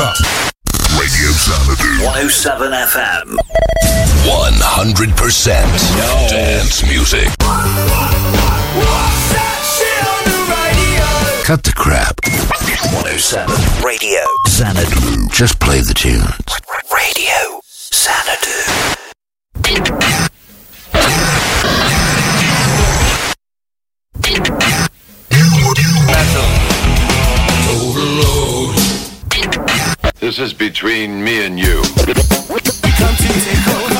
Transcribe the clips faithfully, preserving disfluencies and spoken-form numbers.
up. Radio Xanadu. one oh seven F M. one hundred percent no. Dance music. What's that shit on the radio? Cut the crap. one oh seven Radio Xanadu. Just play the tunes. Radio Xanadu. Overload. This is between me and you. Come to take over.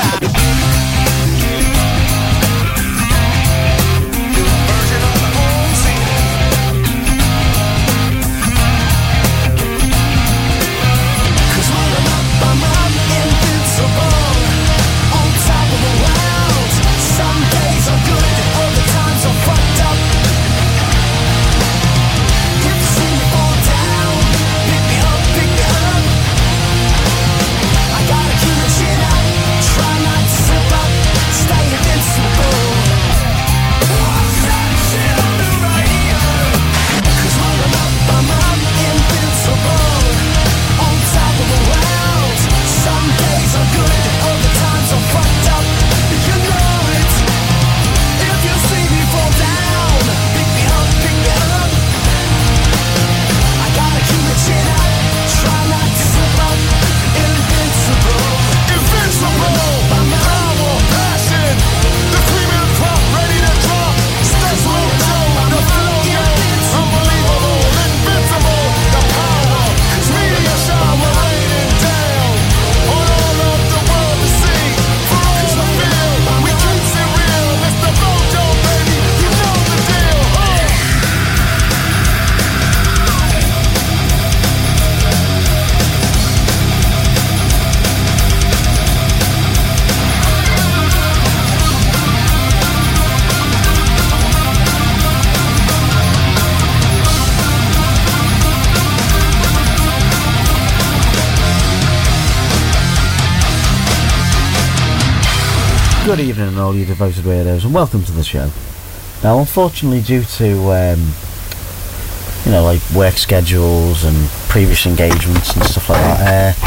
Good evening, all you devoted weirdos, and welcome to the show. Now, unfortunately, due to um, you know, like work schedules and previous engagements and stuff like that,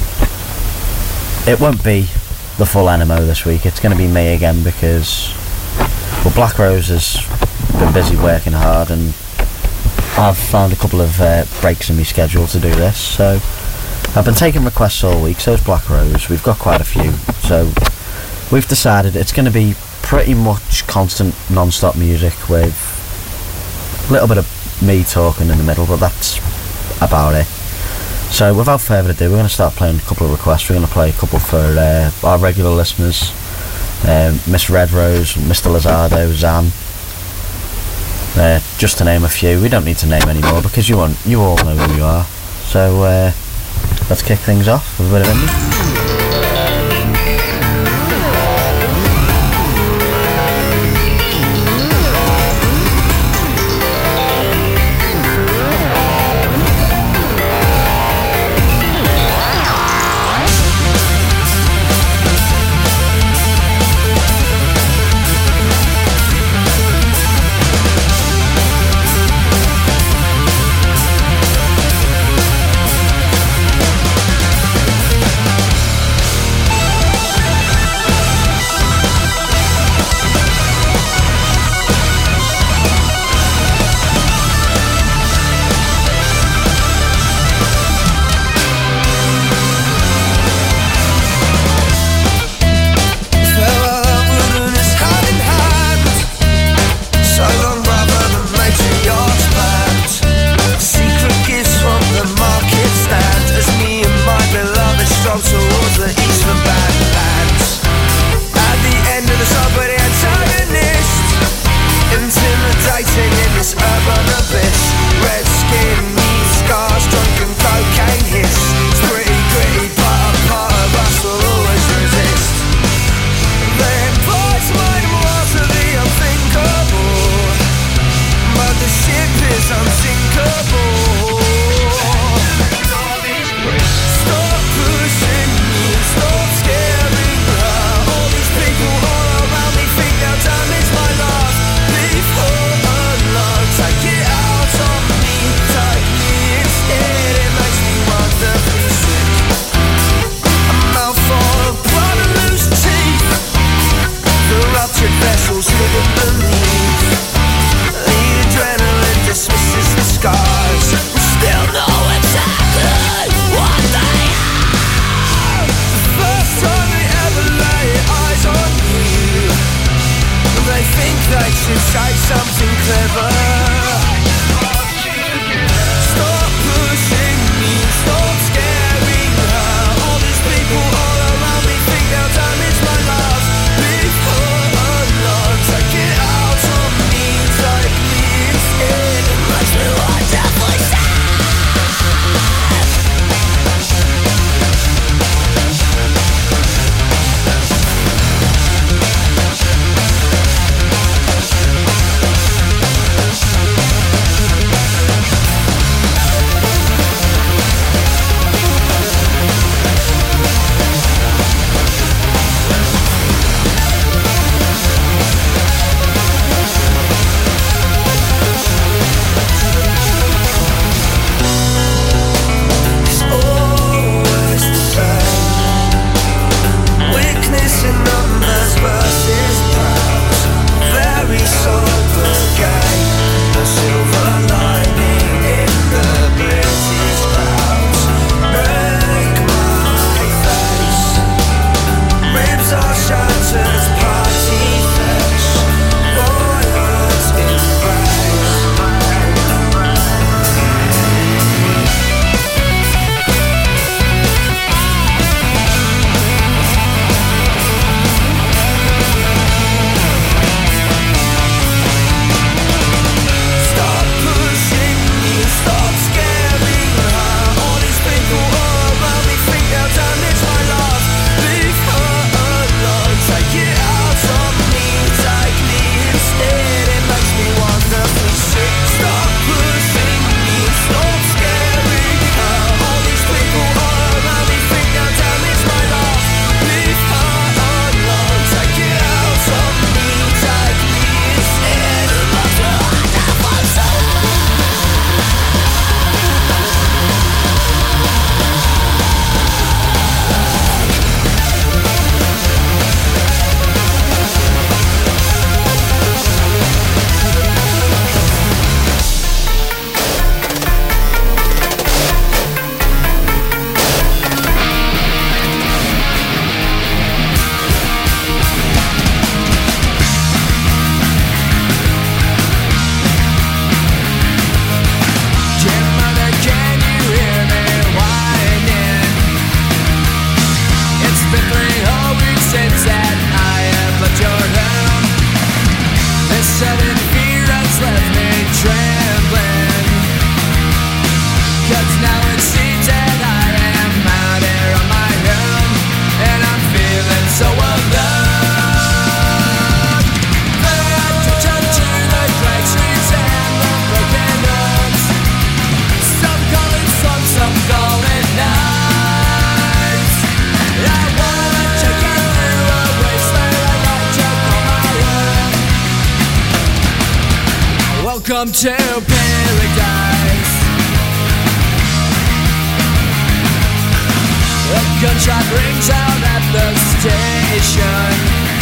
uh, it won't be the full N M O this week. It's going to be me again because, well, Black Rose has been busy working hard, and I've found a couple of uh, breaks in my schedule to do this. So I've been taking requests all week. So has Black Rose. We've got quite a few. So we've decided it's going to be pretty much constant non-stop music with a little bit of me talking in the middle, but that's about it. So without further ado, we're going to start playing a couple of requests. We're going to play a couple for uh, our regular listeners, um, Miss Red Rose, Mister Lizardo, Zan, uh, just to name a few. We don't need to name any more because you won't, you all know who you are. So uh, let's kick things off with a bit of indie. Welcome to paradise. A gunshot rings out at the station.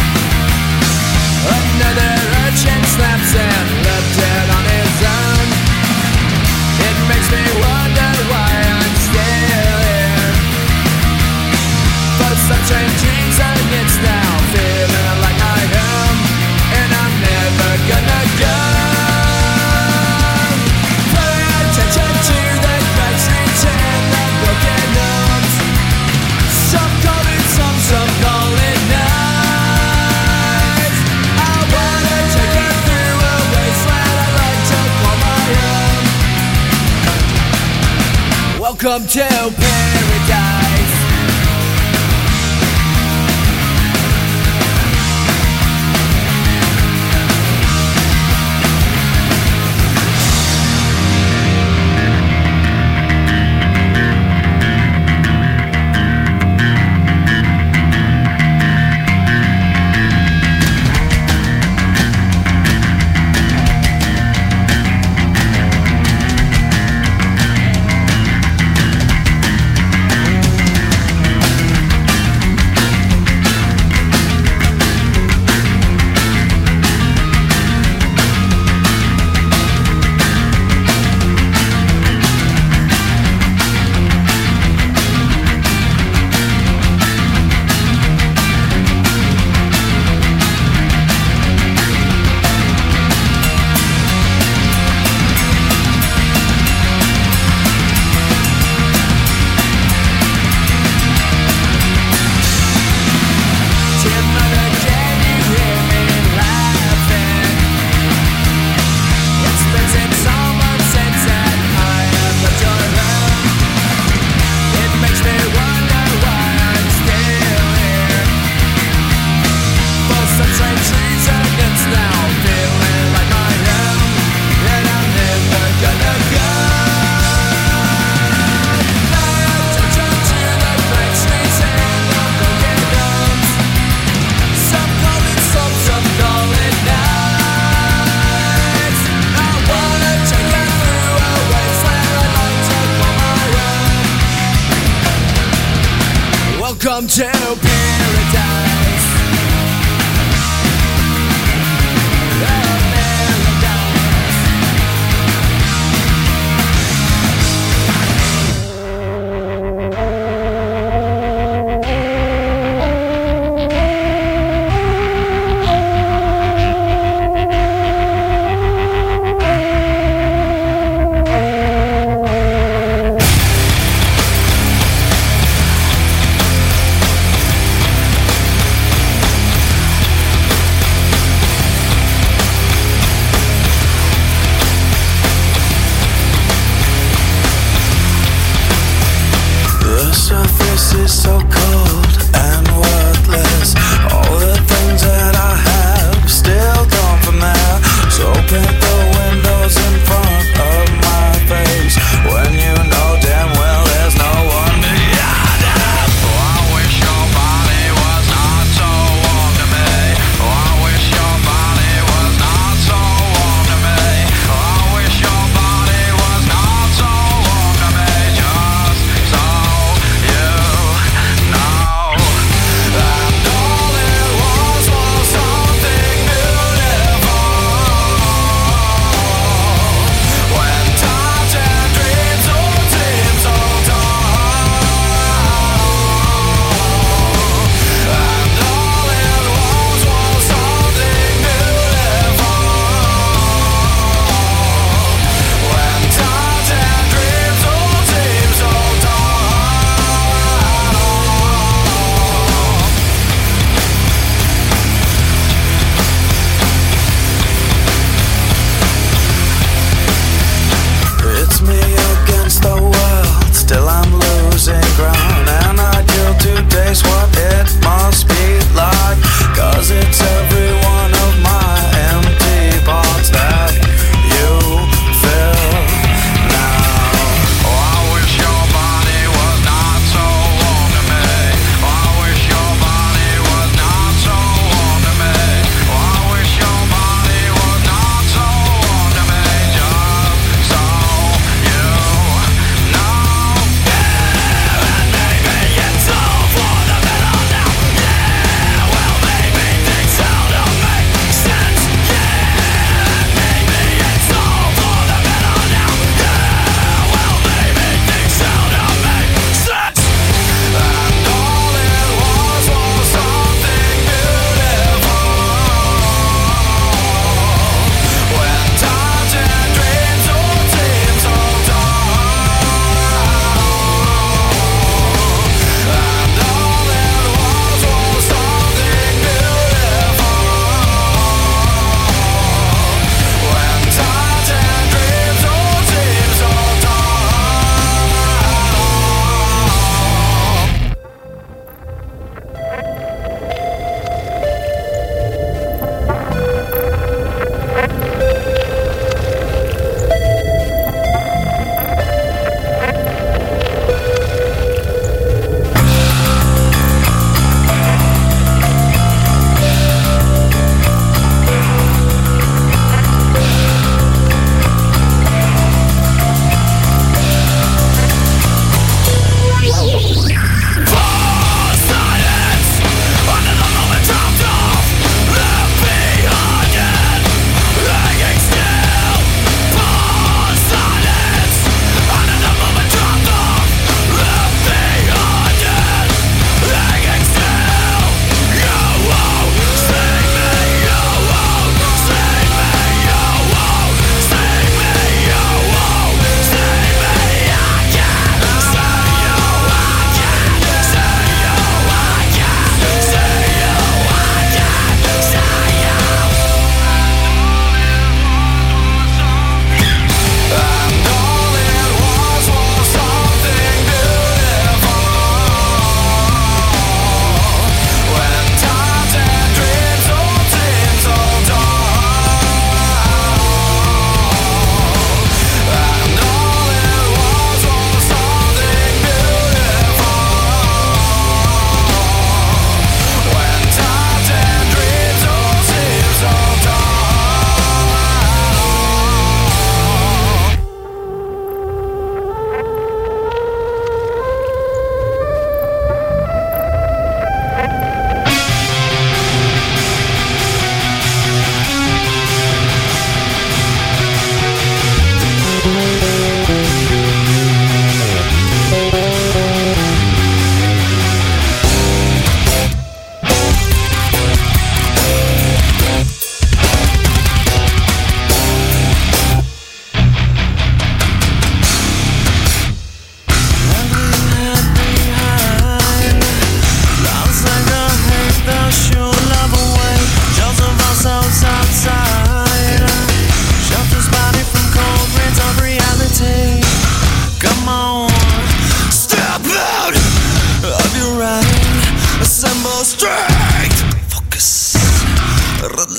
Another urchin snaps and left dead on his own. It makes me wonder why I'm still here. For some strange reason it's now feeling like I am, and I'm never gonna go. Pay attention to the crowd streets and the broken homes. Some call it some, some call it nights. I wanna take you through a wasteland I'd like to call my own. Welcome to paradise. Welcome to paradise. Just so you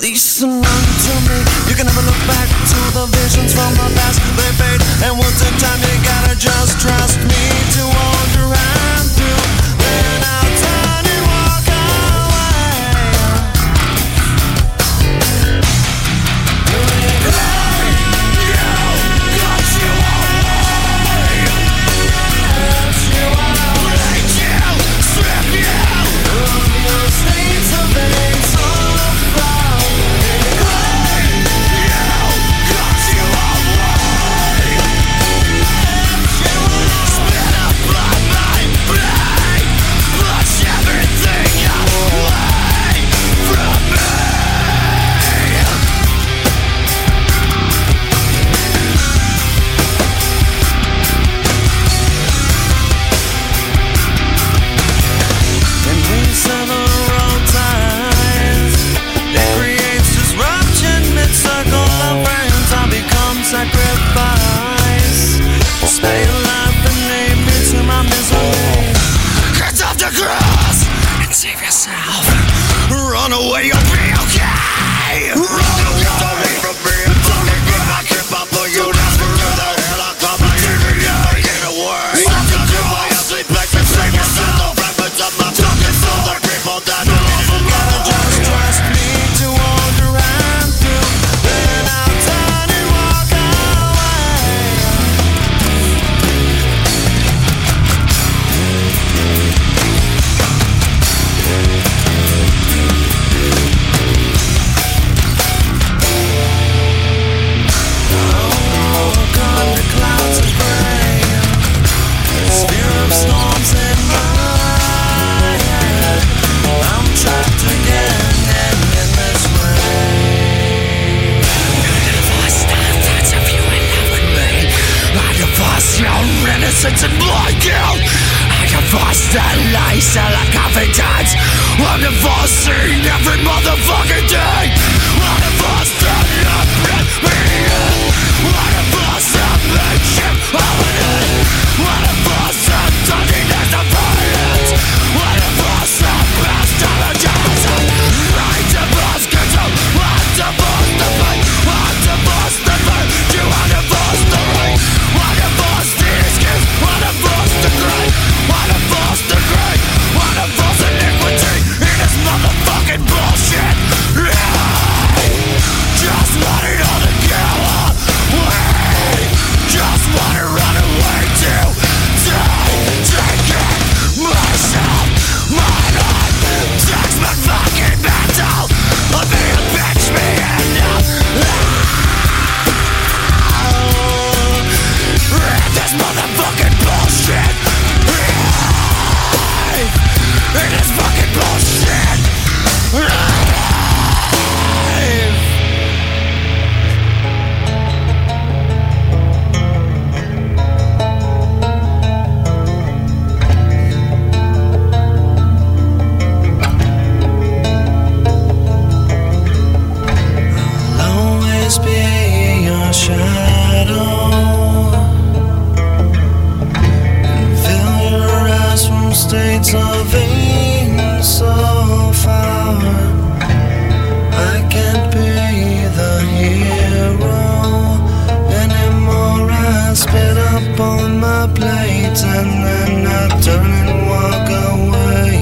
Listen unto me, you can never look back to the visions from the past. They fade, and once in time you gotta just trust me to hold your hand through. Then I'll turn and walk away. Sacrifice, spare your life and lead me to my misery. Get off the cross and save yourself. Run away, you'll be okay. Run away, don't leave from me. Don't leave me, I can't pop for you. That's for you, the hell I come. I give it up, get away. Stop to do my sleep back and save yourself. The fragments of my talking to the people that know. Gotta just trust me to hold your hand through. Then I'll turn and walk away. Innocence and blind guilt. I divorce the lies and the confidence. I'm divorcing every motherfucking day. I'm divorced the love me. I'm divorced the makeshift holiday. I'm divorced the dirtiness of violence. I'm divorced the best allergies. I'm divorced control. I'm divorced the pain. I'm divorced the virtue. I'm divorced the rain. I'm divorced the excuse. I'm divorced the great. I'm divorced the great. I'm divorced iniquity in this motherfucking bullshit. Just want it all together. Wait, just wanna run away to die. Taking myself, my life. Takes my fucking mental. Let me bitch me enough. This motherfucking bullshit. In this fucking bullshit. I'll always be your shadow. From states of being so far, I can't be the hero anymore. I spit up on my plate and then I turn and walk away.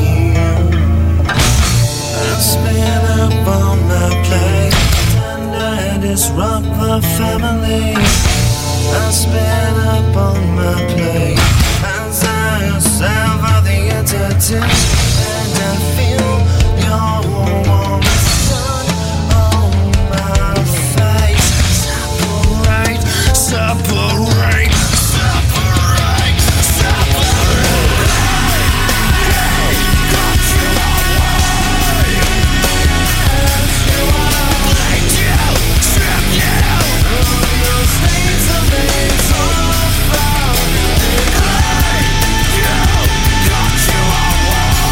I spit up on my plate and I disrupt the family. I spit up on my plate as I sever the entity, and I feel your warm sun on my face. Separate, separate, separate, separate. Got you away. Blade you, strip you. Your states of being so far. Got you away.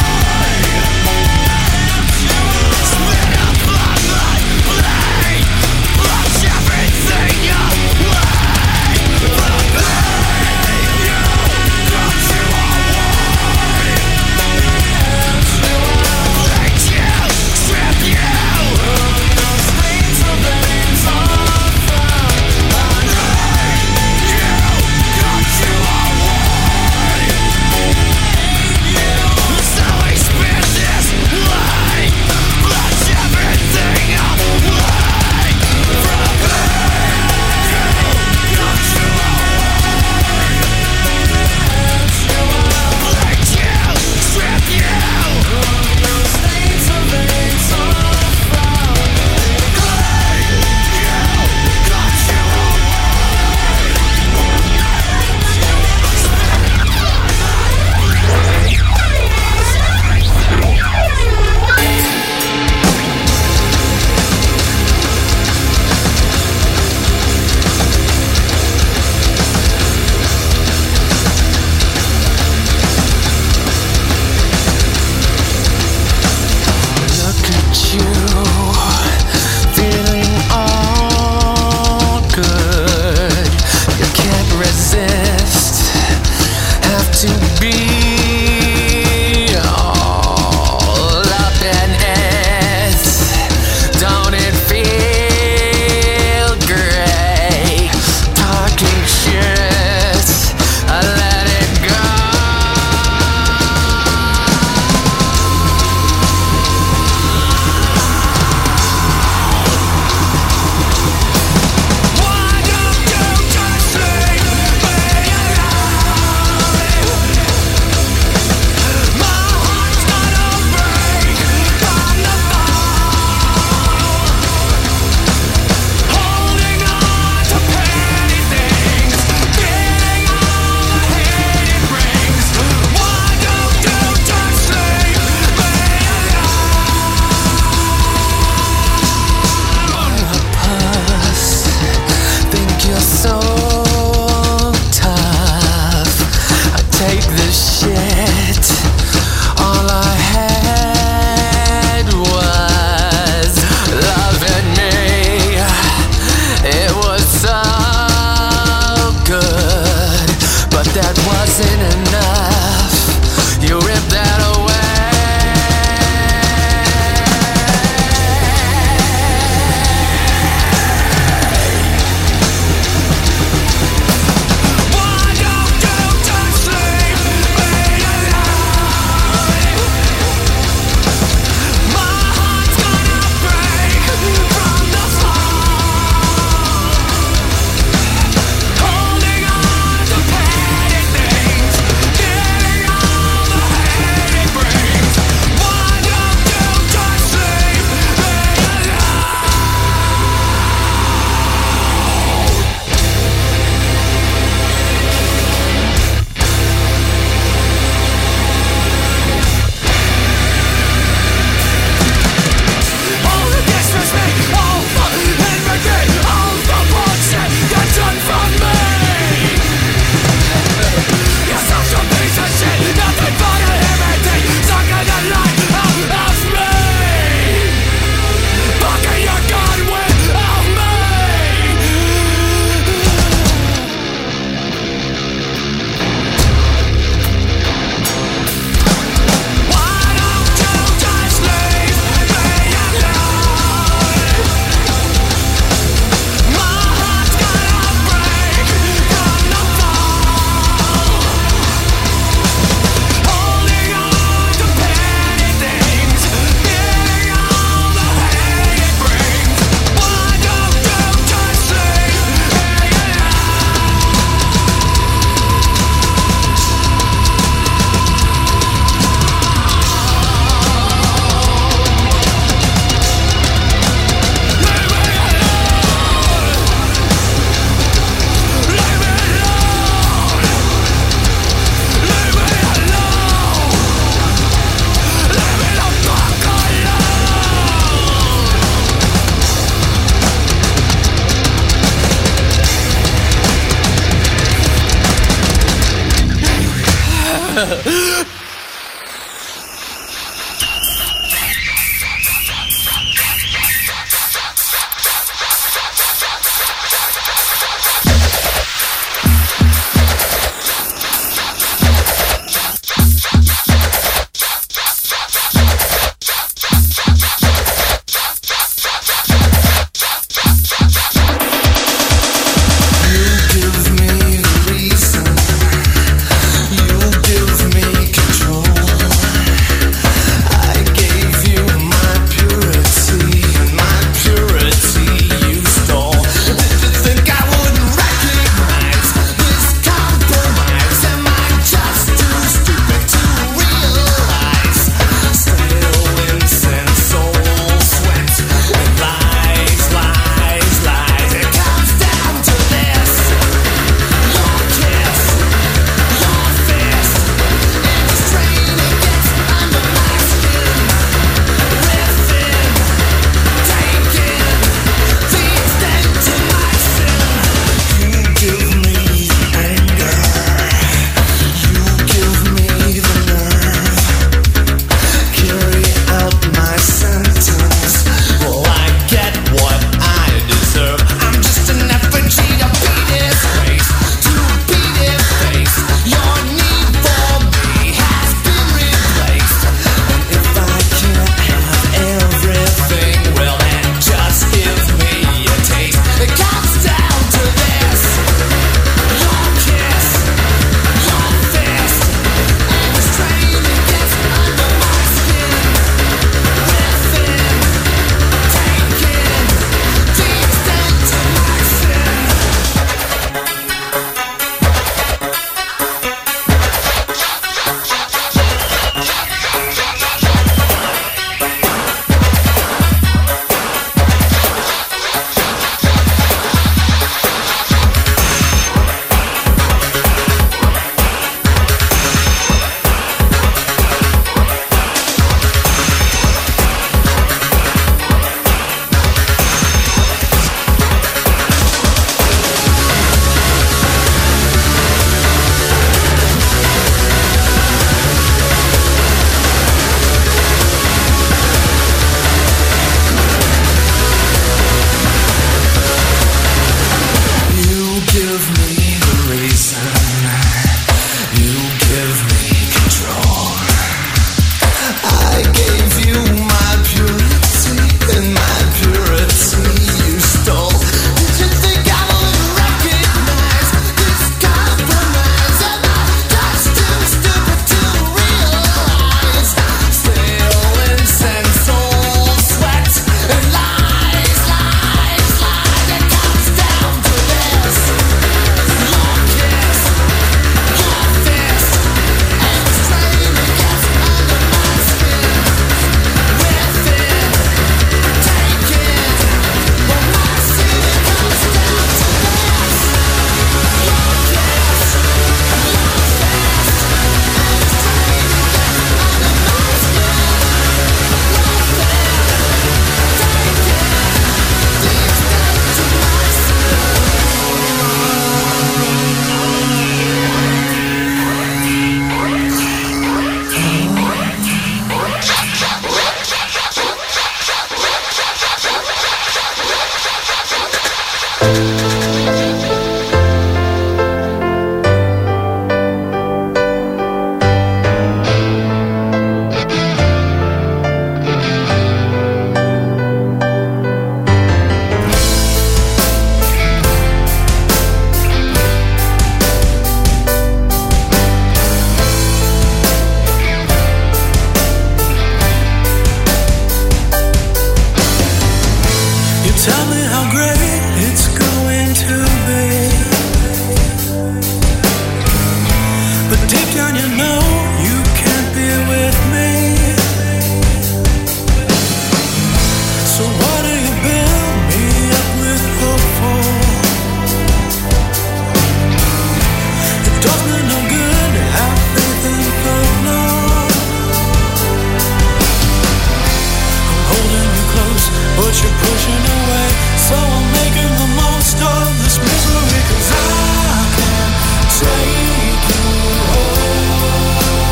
Take you home.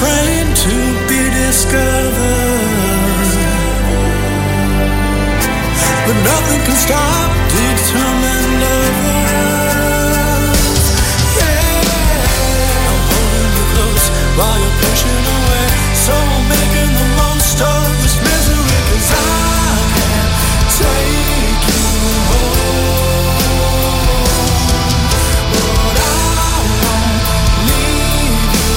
brain to be discovered, but nothing can stop determined lovers. Yeah, I'm holding you close while you're pushing away, so I'm making the most of this misery, 'cause I can't take you home, but I won't leave you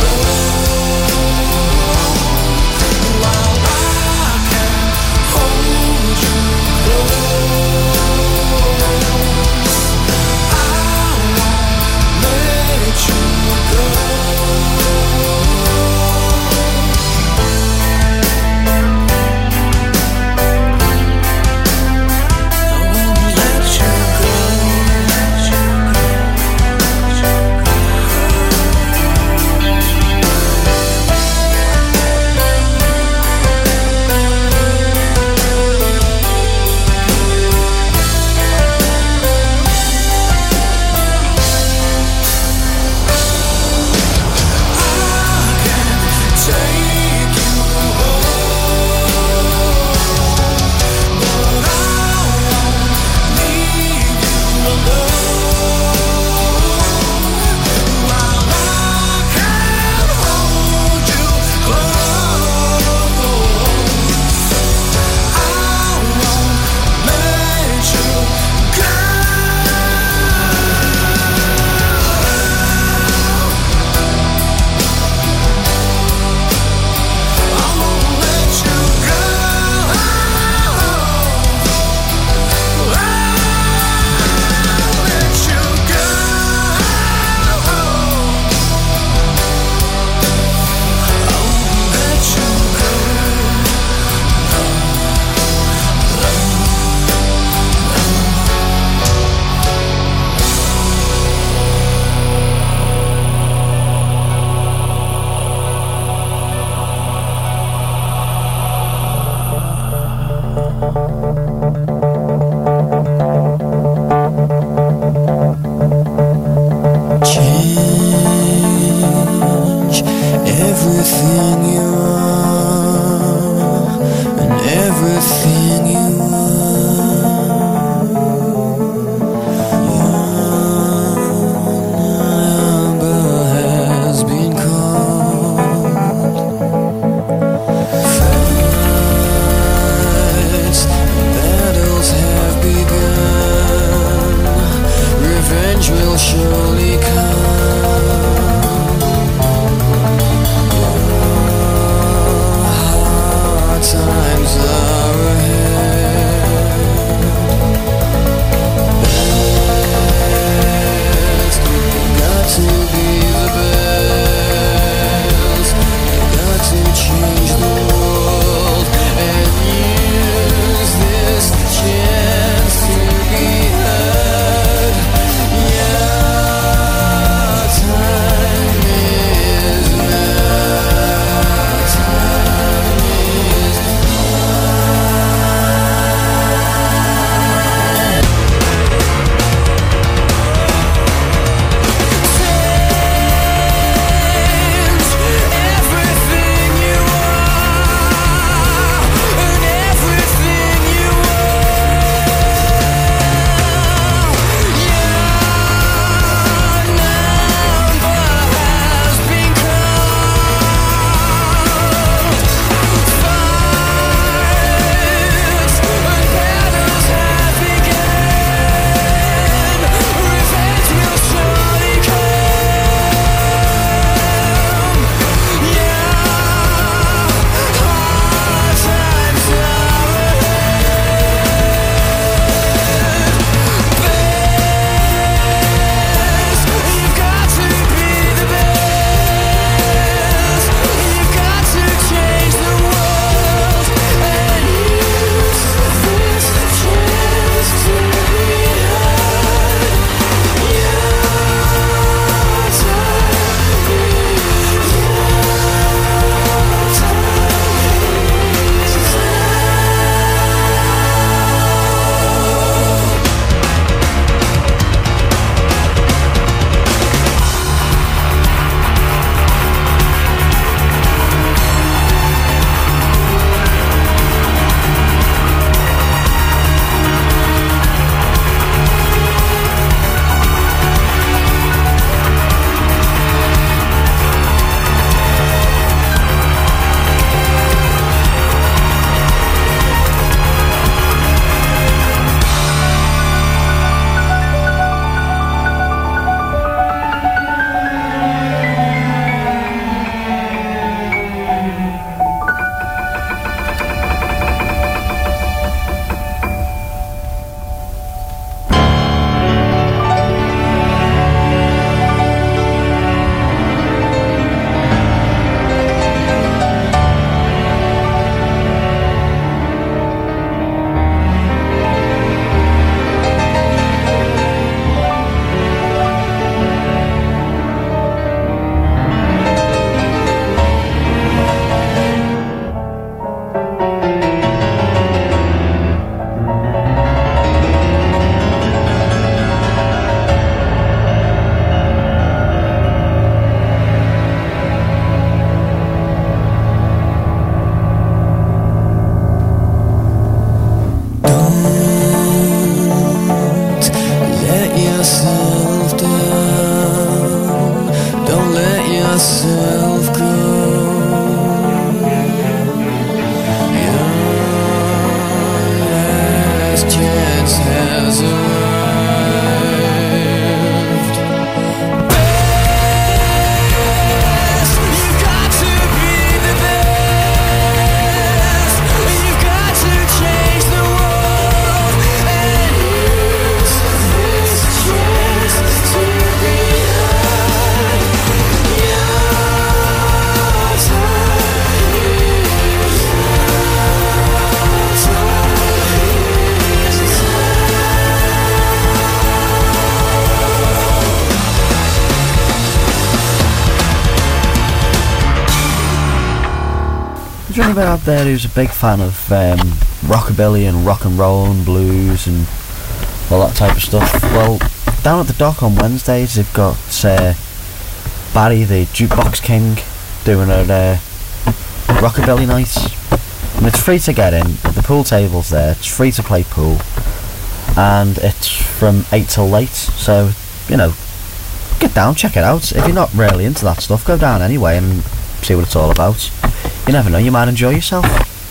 alone. While I can hold you close, I won't let you go. Change everything you are and everything you are. Your number has been called. Fights and battles have begun. Revenge will surely come. Times are ahead. Best, got to be the best. Got to change the world and use this chance to be heard. Yeah. myself go. Your last chance has arrived. Best, you've got to be the best. You've got to change the world and use this chance to be heard. Your Is there anybody out there who's a big fan of um, rockabilly and rock and roll and blues and all that type of stuff? Well, down at the dock on Wednesdays they've got uh, Barry the Jukebox King doing a uh, rockabilly night, and it's free to get in. The pool table's there, it's free to play pool, and it's from eight till late, so you know, get down, check it out. If you're not really into that stuff, go down anyway and see what it's all about. You never know, you might enjoy yourself.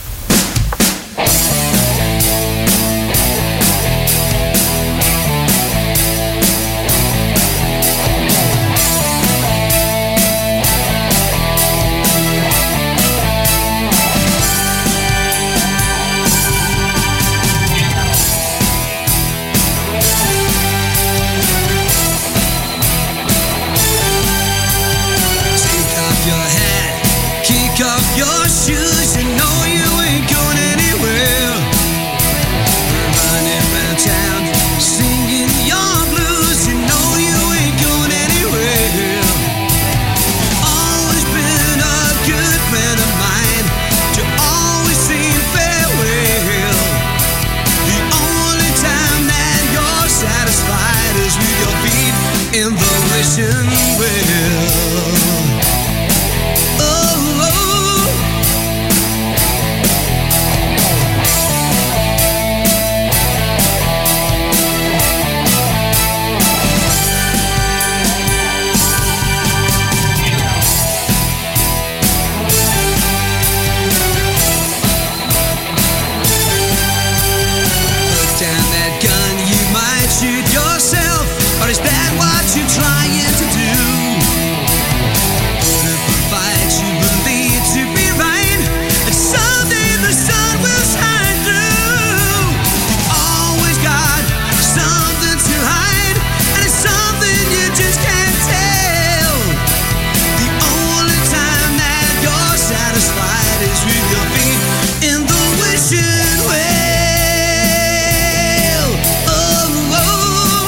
Take off your hat, kick off your shoes, you know you ain't going anywhere. Running around town, singing your blues, you know you ain't going anywhere. Always been a good friend of mine, you always seem farewell. The only time that you're satisfied is with your feet in the wishing well. Oh, oh. Put down that gun, you might shoot yourself, or is that what you're trying to do? Put up a fight you believe to be right, and someday the sun will shine through. You always got something to hide, and it's something you just can't tell. The only time that you're satisfied is with your feet in the wishing well. Oh, oh.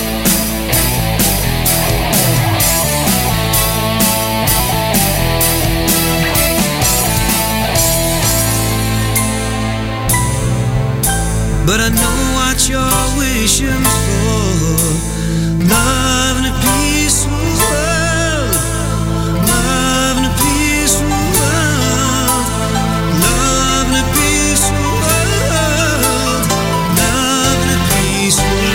But I know what you're wishing for. Love in a peaceful world. Love in a peaceful world. Love in a peaceful world. Love in a peaceful world.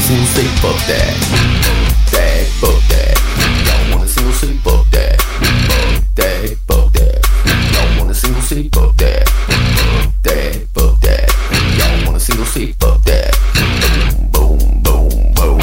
single seat, fuck that. That, fuck that. Y'all want a single seat, fuck that. Fuck that, fuck that. Y'all want a single seat, fuck that. Fuck that, fuck that. Y'all want a single seat, fuck that. Boom, boom, boom, boom.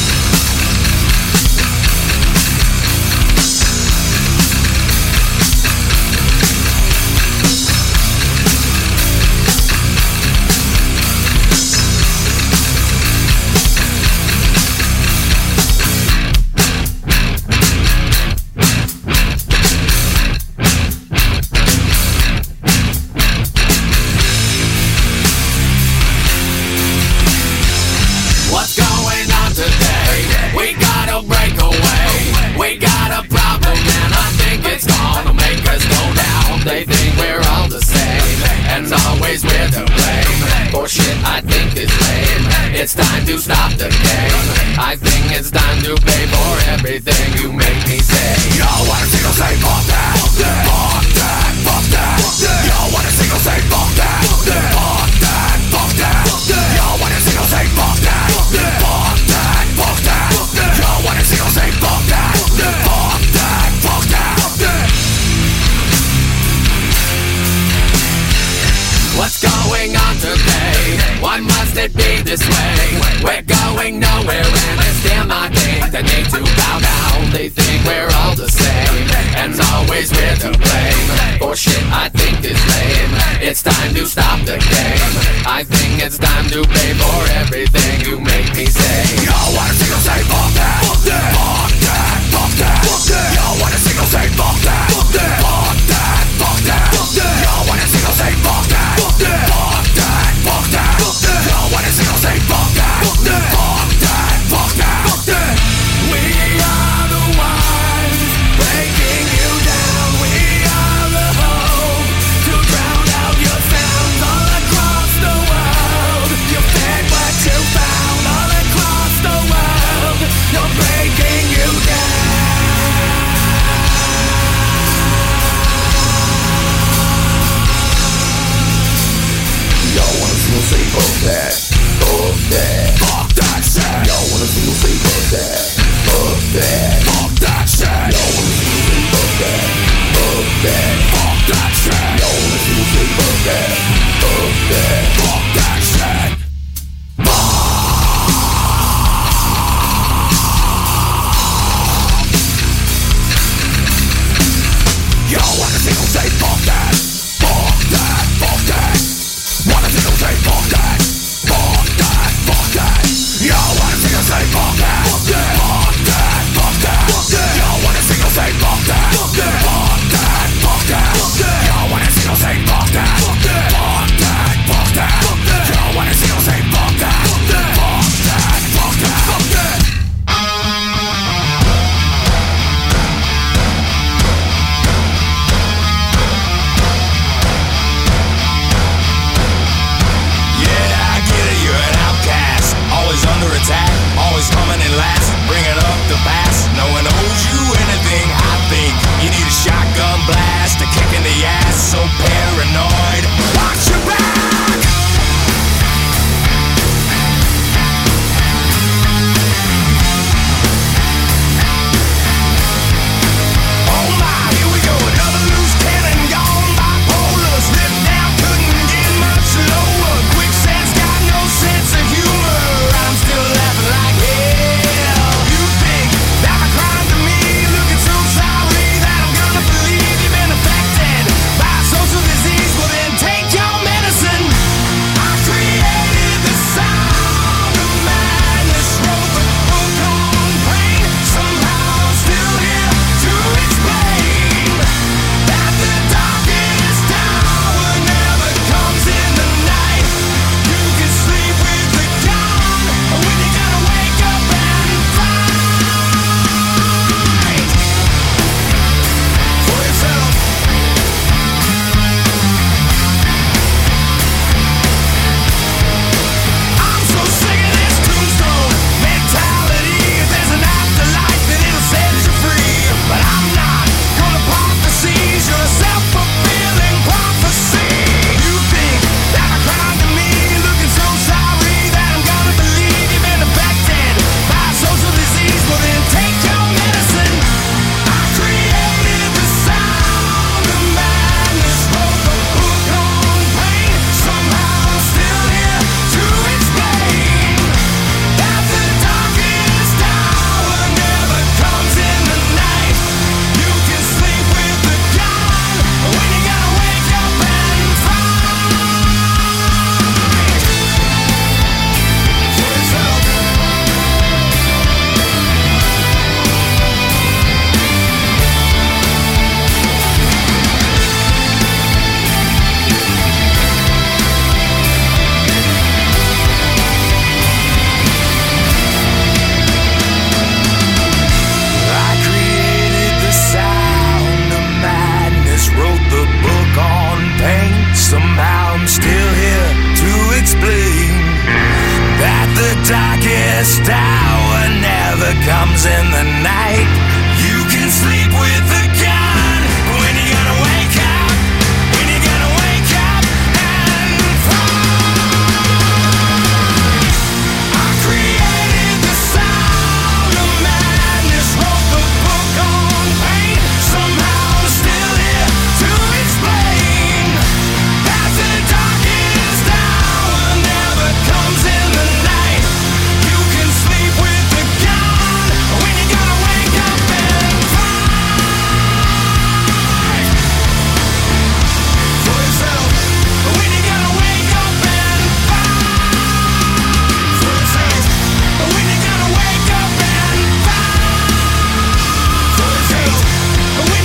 They think we're all the same, and always we're to blame for shit I think is lame. It's time to stop the game. I think it's time to pay for everything you make me say. Y'all want a single say fuck that, fuck that, fuck that, fuck that. Y'all want a single say fuck that, fuck that, fuck that, fuck that. Y'all want a single say fuck that, fuck that, fuck that, fuck that. Y'all want a single say fuck that, fuck that, fuck that, fuck that. What's going on today? Why must it be this way? We're going nowhere and it's damn I think they need to bow down. They think we're all the same, and always we're to blame for shit I think is lame. It's time to stop the game. I think it's time to pay for everything you make me say. Y'all want a single say fuck that, fuck that, fuck that, fuck that, fuck that. Y'all want a single say fuck that, fuck that, fuck that, fuck that, fuck that. Y'all want a single say fuck that, fuck that, fuck that, fuck that, fuck that. Y'all want a single say fuck that, fuck that, fuck that, fuck that, fuck that. We are the ones breaking you down. We are the hope to drown out your sounds all across the world. You fed what you found all across the world. You're breaking you down. Y'all wanna single say fuck that, fuck that, fuck that shit. Y'all wanna single say fuck that, fuck that, fuck that shit. Y'all wanna single say fuck that, fuck that, fuck that shit. Y'all wanna single say fuck that, fuck that, fuck that shit. Y'all wanna single say fuck